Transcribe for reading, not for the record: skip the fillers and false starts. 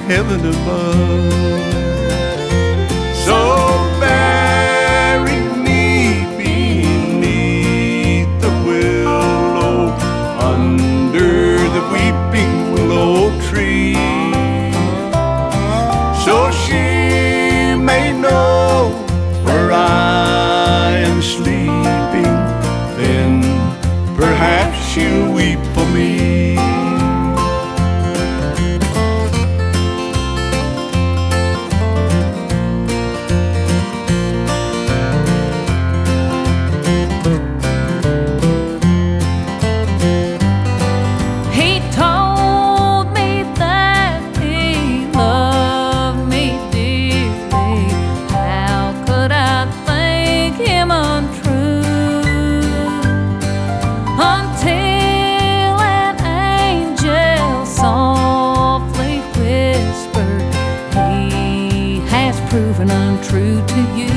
heaven above. So bury me beneath the willow, under the weeping willow tree, so she may know where I am sleeping. Then perhaps she'll weep for me. Proven untrue to you.